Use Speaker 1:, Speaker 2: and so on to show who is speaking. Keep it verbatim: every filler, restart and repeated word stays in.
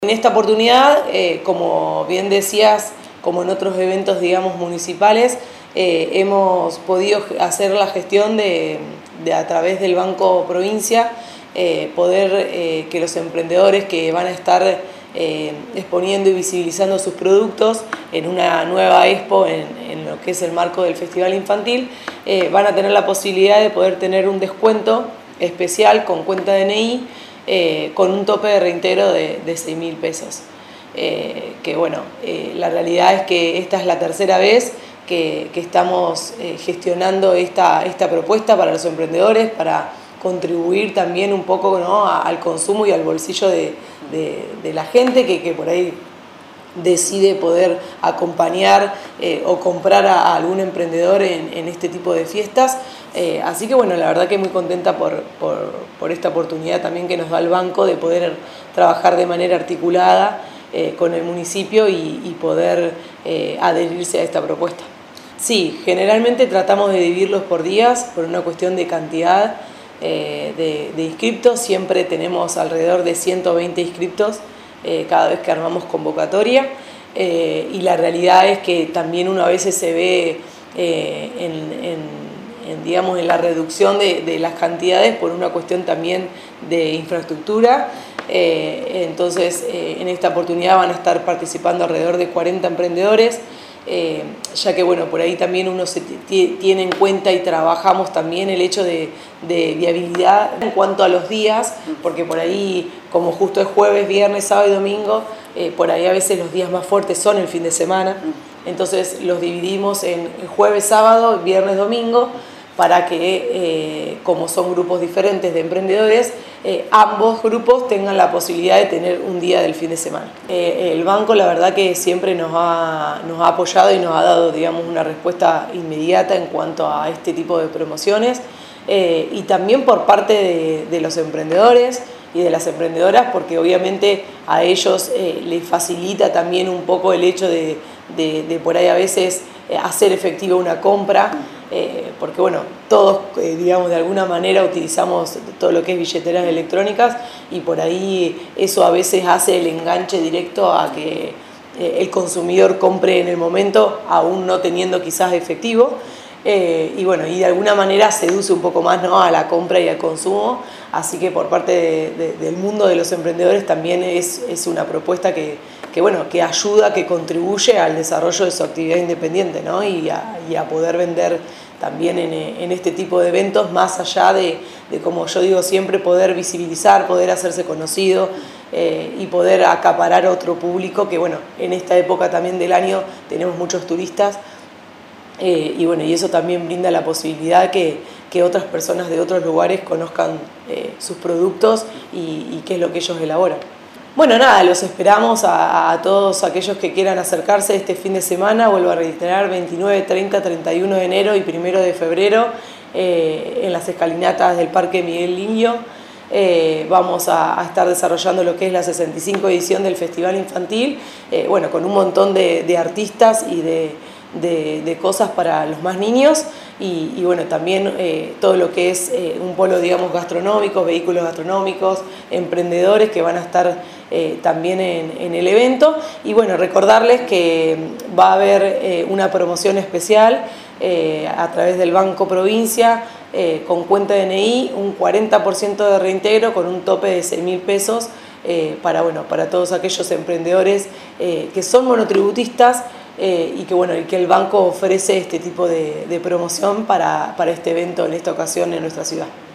Speaker 1: En esta oportunidad, eh, como bien decías, como en otros eventos, digamos, municipales, eh, hemos podido hacer la gestión de, de a través del Banco Provincia, eh, poder eh, que los emprendedores que van a estar eh, exponiendo y visibilizando sus productos en una nueva expo en, en lo que es el marco del Festival Infantil, eh, van a tener la posibilidad de poder tener un descuento especial con cuenta D N I, Eh, con un tope de reintegro de, de seis mil pesos. Eh, que bueno, eh, la realidad es que esta es la tercera vez que, que estamos eh, gestionando esta, esta propuesta para los emprendedores, para contribuir también un poco, ¿no?, a, al consumo y al bolsillo de, de, de la gente que, que por ahí decide poder acompañar eh, o comprar a, a algún emprendedor en, en este tipo de fiestas. Eh, así que bueno, la verdad que muy contenta por, por, por esta oportunidad también que nos da el banco de poder trabajar de manera articulada eh, con el municipio y, y poder eh, adherirse a esta propuesta. Sí, generalmente tratamos de dividirlos por días por una cuestión de cantidad eh, de, de inscriptos. Siempre tenemos alrededor de ciento veinte inscriptos Eh, cada vez que armamos convocatoria, eh, y la realidad es que también uno a veces se ve eh, en, en, en, digamos, en la reducción de, de las cantidades por una cuestión también de infraestructura. Eh, entonces eh, en esta oportunidad van a estar participando alrededor de cuarenta emprendedores, eh, ya que bueno, por ahí también uno se tiene en cuenta y trabajamos también el hecho de, de viabilidad en cuanto a los días, porque por ahí, como justo es jueves, viernes, sábado y domingo, eh, por ahí a veces los días más fuertes son el fin de semana, entonces los dividimos en jueves, sábado, viernes, domingo, para que, eh, como son grupos diferentes de emprendedores, eh, ambos grupos tengan la posibilidad de tener un día del fin de semana. Eh, el banco, la verdad que siempre nos ha, nos ha apoyado y nos ha dado, digamos, una respuesta inmediata en cuanto a este tipo de promociones, eh, y también por parte de, de los emprendedores y de las emprendedoras, porque obviamente a ellos eh, les facilita también un poco el hecho de, de, de por ahí a veces eh, hacer efectiva una compra, eh, porque bueno, todos eh, digamos de alguna manera utilizamos todo lo que es billeteras electrónicas y por ahí eso a veces hace el enganche directo a que eh, el consumidor compre en el momento aún no teniendo quizás efectivo. Eh, y bueno, y de alguna manera seduce un poco más, ¿no?, a la compra y al consumo, así que por parte de, de, del mundo de los emprendedores también es, es una propuesta que, que, bueno, que ayuda, que contribuye al desarrollo de su actividad independiente, ¿no?, y, a, y a poder vender también en, en este tipo de eventos, más allá de, de, como yo digo siempre, poder visibilizar, poder hacerse conocido eh, y poder acaparar otro público que, bueno, en esta época también del año tenemos muchos turistas. Eh, y bueno, y eso también brinda la posibilidad que, que otras personas de otros lugares conozcan eh, sus productos y, y qué es lo que ellos elaboran. Bueno, nada, los esperamos a, a todos aquellos que quieran acercarse este fin de semana. Vuelvo a reiterar, veintinueve, treinta, treinta y uno de enero y primero de febrero eh, en las escalinatas del Parque Miguel Lillo. Eh, vamos a, a estar desarrollando lo que es la sesenta y cinco edición del Festival Infantil, eh, bueno, con un montón de, de artistas y de De, de cosas para los más niños y, y bueno, también eh, todo lo que es eh, un polo, digamos, gastronómico, vehículos gastronómicos, emprendedores que van a estar eh, también en, en el evento. Y bueno, recordarles que va a haber eh, una promoción especial eh, a través del Banco Provincia eh, con cuenta D N I, un cuarenta por ciento de reintegro con un tope de seis mil pesos eh, para, bueno, para todos aquellos emprendedores eh, que son monotributistas, Eh, y que bueno, y que el banco ofrece este tipo de, de promoción para, para este evento en esta ocasión en nuestra ciudad.